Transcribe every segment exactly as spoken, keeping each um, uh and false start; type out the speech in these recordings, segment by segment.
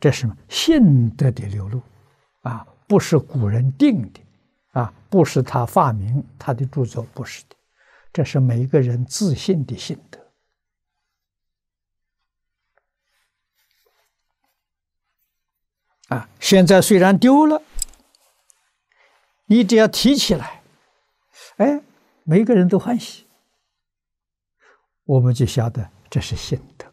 这是什么？信德的流露啊，不是古人定的啊，不是他发明他的著作，不是的，这是每一个人自信的心得啊。现在虽然丢了，你只要提起来，哎，每个人都欢喜，我们就晓得这是信德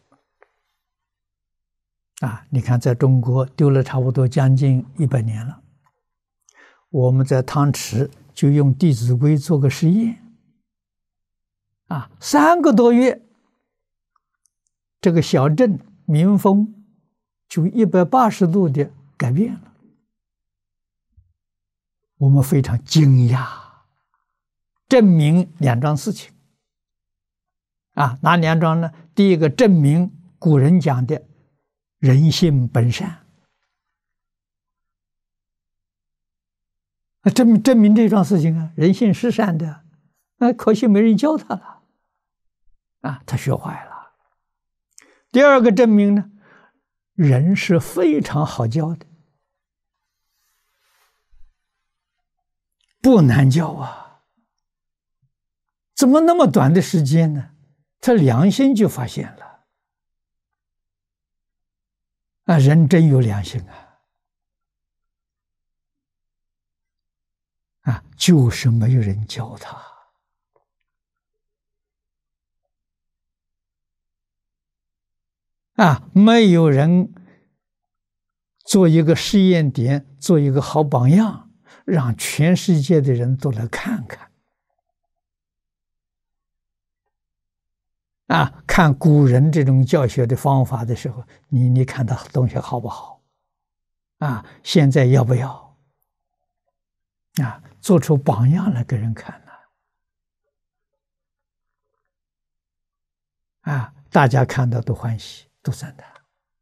啊。你看，在中国丢了差不多将近一百年了，我们在汤池就用《弟子规》做个实验啊，三个多月，这个小镇民风就一百八十度的改变了，我们非常惊讶，证明两桩事情啊，哪两桩呢？第一个，证明古人讲的人性本善，证明证明这桩事情啊，人性是善的，那可惜没人教他了啊，他学坏了。第二个证明呢，人是非常好教的，不难教啊，怎么那么短的时间呢？他良心就发现了啊，人真有良心啊！啊，就是没有人教他啊，没有人做一个试验点，做一个好榜样，让全世界的人都来看看啊，看古人这种教学的方法的时候，你你看他东西好不好啊？现在要不要啊？做出榜样来给人看呢？啊，大家看到都欢喜，都赞叹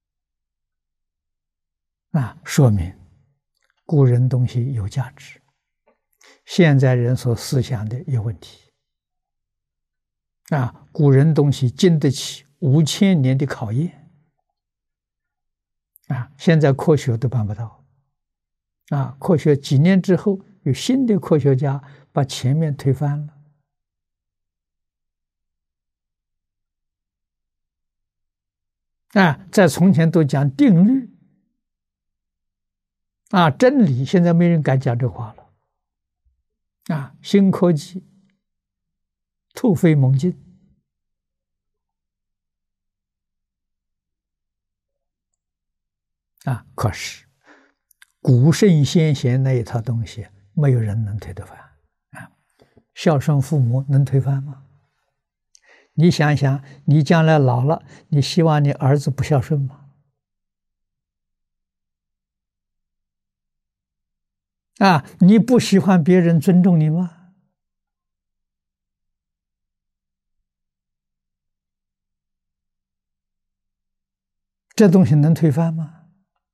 啊，说明古人东西有价值，现在人所思想的有问题啊，古人东西经得起五千年的考验啊，现在科学都办不到啊，科学几年之后有新的科学家把前面推翻了啊，在从前都讲定律啊，真理，现在没人敢讲这话了啊，新科技突飞猛进啊！可是古圣先贤那一套东西，没有人能推得翻啊！孝顺父母能推翻吗？你想想，你将来老了，你希望你儿子不孝顺吗？啊，你不喜欢别人尊重你吗？这东西能推翻吗？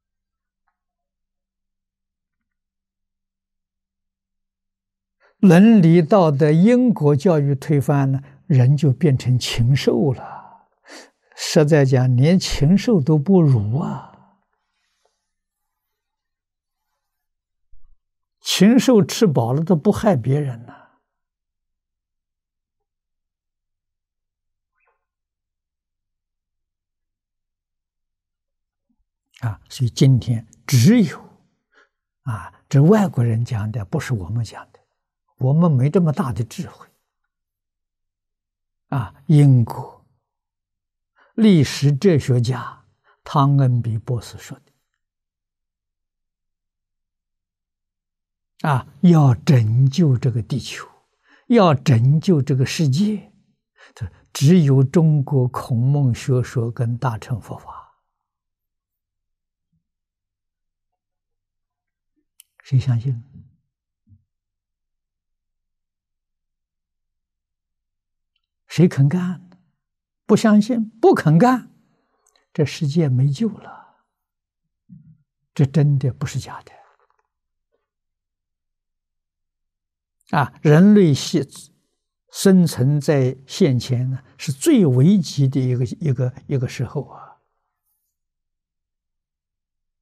伦理道德因果教育推翻了，人就变成禽兽了。实在讲，连禽兽都不如啊！禽兽吃饱了都不害别人呢。啊，所以今天只有啊，这外国人讲的，不是我们讲的，我们没这么大的智慧。啊，英国历史哲学家汤恩比博士说的，啊，要拯救这个地球，要拯救这个世界，只有中国孔孟学说跟大乘佛法。谁相信？谁肯干？不相信，不肯干，这世界没救了。这真的不是假的啊！人类系生存在现前呢，是最危急的一个一个一个时候啊！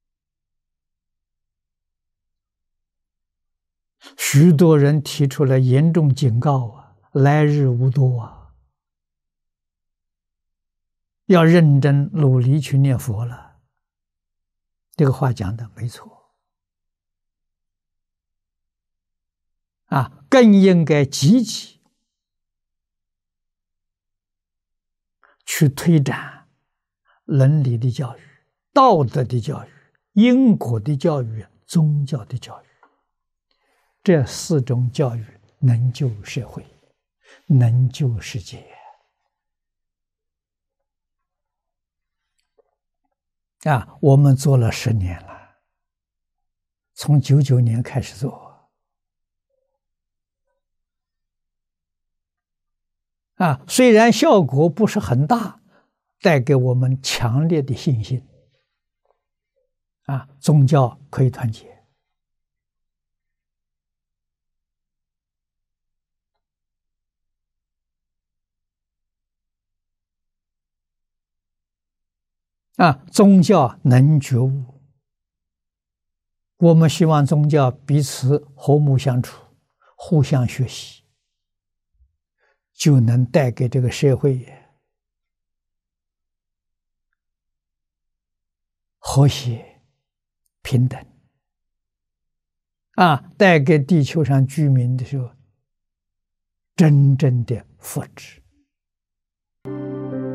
许多人提出了严重警告啊，来日无多啊，要认真努力去念佛了。这个话讲的没错啊，更应该积极去推展伦理的教育、道德的教育、因果的教育、宗教的教育。这四种教育能救社会，能救世界啊！我们做了十年了，从九九年开始做啊，虽然效果不是很大，带给我们强烈的信心啊！宗教可以团结啊，宗教能觉悟。我们希望宗教彼此和睦相处，互相学习，就能带给这个社会和谐、平等啊，带给地球上居民的时候真正的福祉。